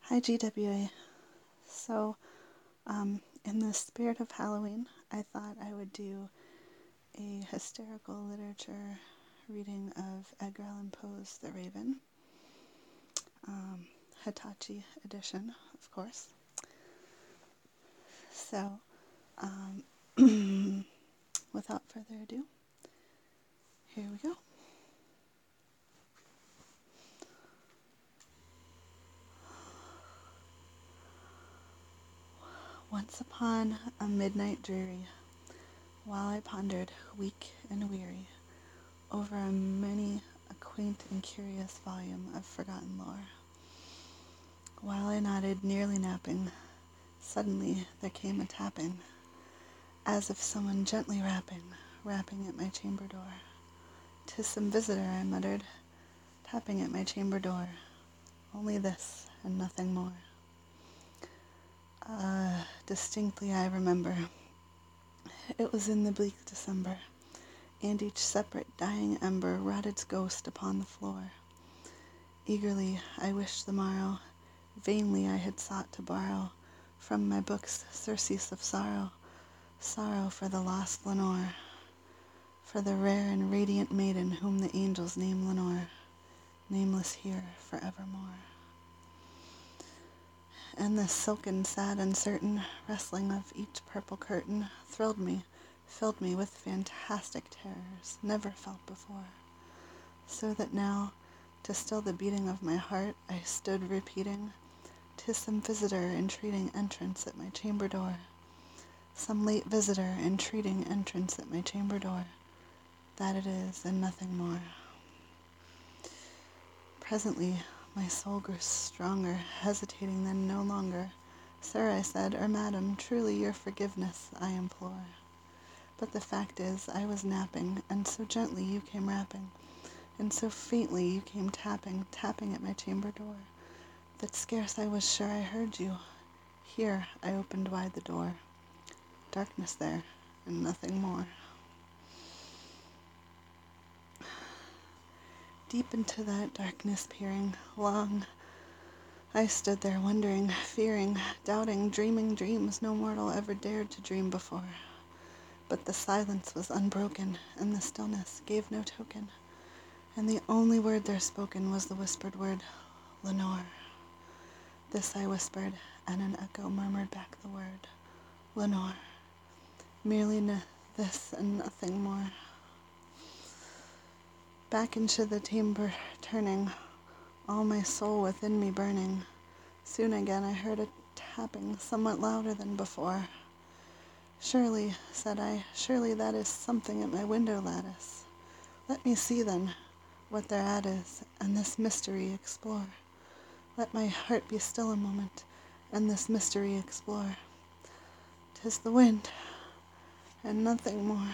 Hi, GWA. So, in the spirit of Halloween, I thought I would do a hysterical literature reading of Edgar Allan Poe's The Raven, Hitachi edition, of course. So, without further ado, here we go. Once upon a midnight dreary, while I pondered, weak and weary, over a many a quaint and curious volume of forgotten lore, while I nodded, nearly napping, suddenly there came a tapping, as if someone gently rapping at my chamber door. "'Tis some visitor," I muttered, tapping at my chamber door. Only this, and nothing more. Distinctly I remember. It was in the bleak December, and each separate dying ember wrought its ghost upon the floor. Eagerly I wished the morrow, vainly I had sought to borrow from my books surcease of sorrow, sorrow for the lost Lenore, for the rare and radiant maiden whom the angels name Lenore, nameless here forevermore. And the silken, sad, uncertain rustling of each purple curtain thrilled me, filled me with fantastic terrors never felt before, so that now, to still the beating of my heart, I stood repeating, "'Tis some visitor entreating entrance at my chamber door, some late visitor entreating entrance at my chamber door, that it is, and nothing more." Presently my soul grew stronger, hesitating then no longer. "Sir," I said, "or madam, truly your forgiveness I implore. But the fact is, I was napping, and so gently you came rapping, and so faintly you came tapping at my chamber door, that scarce I was sure I heard you. Here I opened wide the door. Darkness there, and nothing more." Deep into that darkness peering, long I stood there wondering, fearing, doubting, dreaming dreams no mortal ever dared to dream before. But the silence was unbroken, and the stillness gave no token, and the only word there spoken was the whispered word, "Lenore." This I whispered, and an echo murmured back the word, "Lenore." Merely this and nothing more. Back into the chamber turning, all my soul within me burning, soon again I heard a tapping somewhat louder than before. "Surely," said I, "surely that is something at my window lattice. Let me see then what thereat is, and this mystery explore. Let my heart be still a moment, and this mystery explore. 'Tis the wind, and nothing more."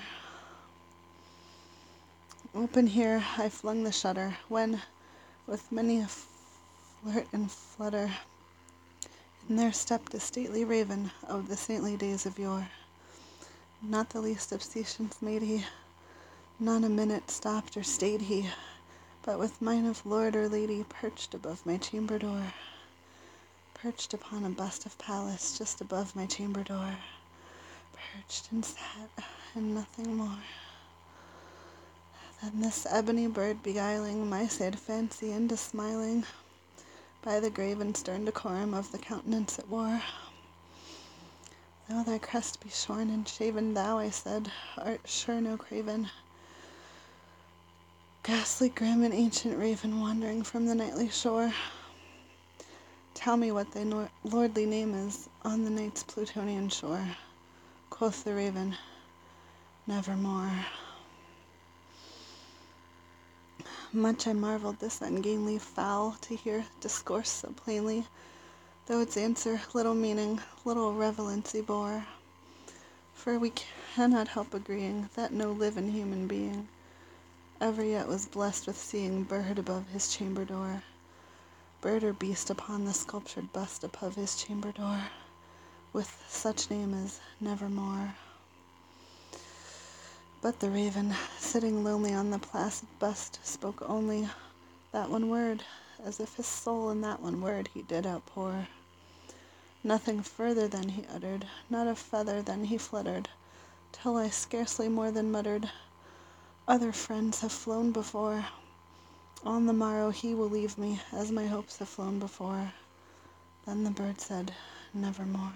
Open here I flung the shutter, when, with many a flirt and flutter, in there stepped a stately raven of the saintly days of yore. Not the least obseisance made he, not a minute stopped or stayed he, but with mien of lord or lady perched above my chamber door, perched upon a bust of Pallas just above my chamber door, perched and sat, and nothing more. Then this ebony bird beguiling my sad fancy into smiling, by the grave and stern decorum of the countenance it wore. "Though thy crest be shorn and shaven, thou," I said, "art sure no craven, ghastly grim and ancient raven, wandering from the nightly shore. Tell me what thy lordly name is on the night's Plutonian shore." Quoth the raven, "Nevermore." Much I marveled this ungainly fowl to hear discourse so plainly, though its answer little meaning, little relevancy bore. For we cannot help agreeing that no living human being ever yet was blessed with seeing bird above his chamber door, bird or beast upon the sculptured bust above his chamber door, with such name as Nevermore. But the raven, sitting lonely on the placid bust, spoke only that one word, as if his soul in that one word he did outpour. Nothing further than he uttered, not a feather then he fluttered, till I scarcely more than muttered, "Other friends have flown before. On the morrow he will leave me, as my hopes have flown before." Then the bird said, "Nevermore."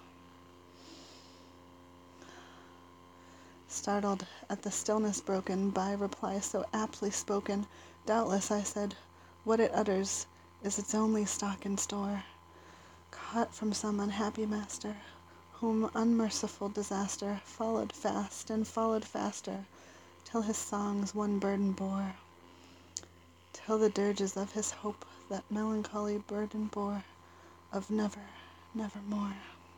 Startled at the stillness broken by reply so aptly spoken, doubtless I said, "What it utters is its only stock and store, caught from some unhappy master, whom unmerciful disaster followed fast and followed faster, till his songs one burden bore, till the dirges of his hope that melancholy burden bore, of never, nevermore."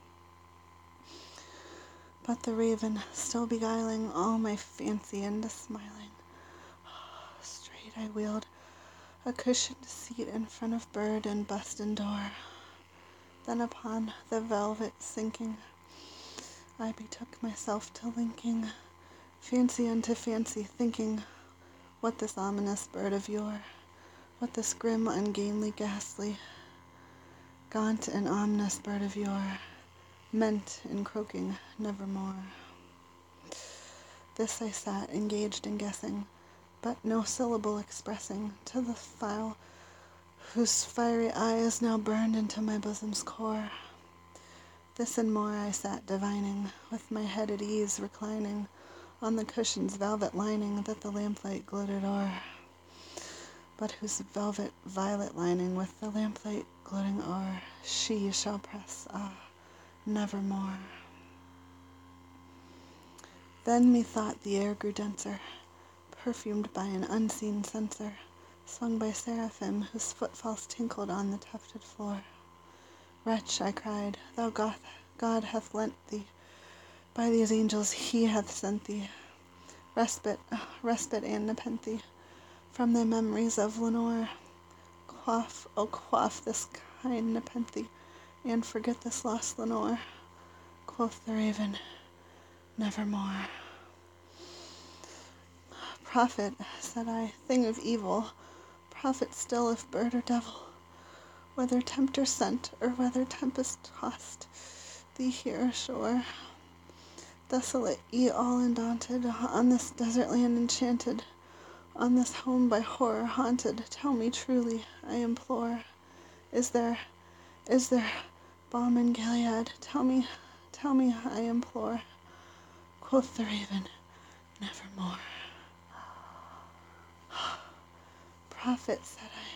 But the raven, still beguiling all my fancy into smiling, straight I wheeled a cushioned seat in front of bird and bust and door. Then upon the velvet sinking, I betook myself to linking fancy unto fancy, thinking what this ominous bird of yore, what this grim, ungainly, ghastly, gaunt and ominous bird of yore meant in croaking nevermore. This I sat engaged in guessing, but no syllable expressing to the fowl whose fiery eyes now burned into my bosom's core. This and more I sat divining, with my head at ease reclining on the cushion's velvet lining that the lamplight gloated o'er, but whose velvet violet lining with the lamplight gloating o'er she shall press, nevermore. Then methought the air grew denser, perfumed by an unseen censer, sung by seraphim whose footfalls tinkled on the tufted floor. "Wretch," I cried, "thou God hath lent thee, by these angels he hath sent thee, respite and nepenthe, from thy memories of Lenore. Quaff, oh quaff this kind nepenthe, and forget this lost Lenore." Quoth the raven, "Nevermore." "Prophet," said I, "thing of evil, prophet still if bird or devil, whether tempter sent, or whether tempest tossed thee here ashore, desolate ye all undaunted, on this desert land enchanted, on this home by horror haunted, tell me truly, I implore, is there balm in Gilead? Tell me, I implore." Quoth the raven, "Nevermore." "Prophet," said I,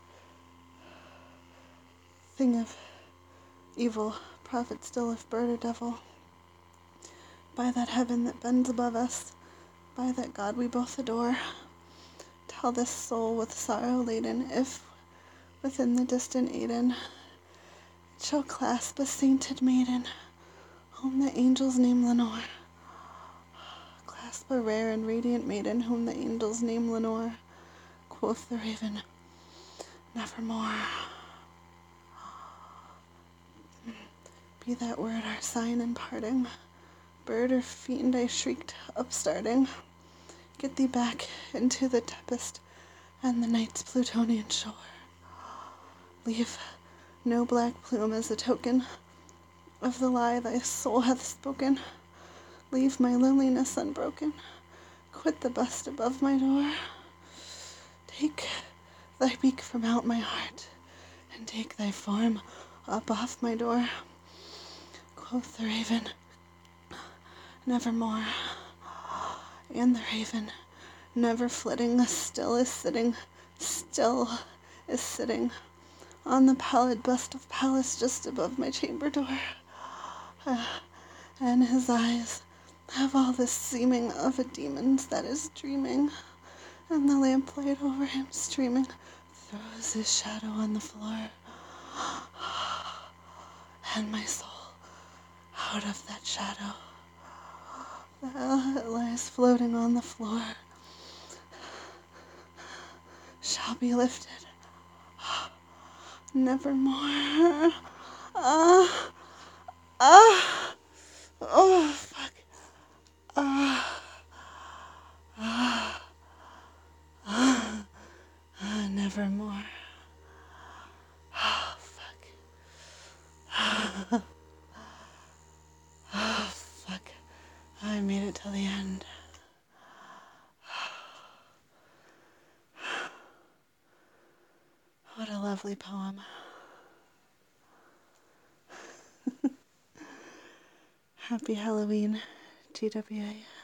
"thing of evil, prophet still if bird or devil, by that heaven that bends above us, by that God we both adore, tell this soul with sorrow laden, if within the distant Aidenn it shall clasp a sainted maiden, whom the angels name Lenore, clasp a rare and radiant maiden, whom the angels name Lenore." Quoth the raven, "Nevermore." Be that word our sign in parting, bird or fiend, I shrieked, upstarting, get thee back into the tempest and the night's Plutonian shore. Leave no black plume as a token of the lie thy soul hath spoken. Leave my loneliness unbroken. Quit the bust above my door. Take thy beak from out my heart, and take thy form up off my door. Quoth the raven, "Nevermore." And the raven, never flitting, still is sitting on the pallid bust of Pallas just above my chamber door. And his eyes have all the seeming of a demon's that is dreaming, and the lamplight over him streaming throws his shadow on the floor, and my soul out of that shadow that lies floating on the floor shall be lifted nevermore. Oh, fuck. Nevermore. I made it till the end. What a lovely poem. Happy Halloween, TWA.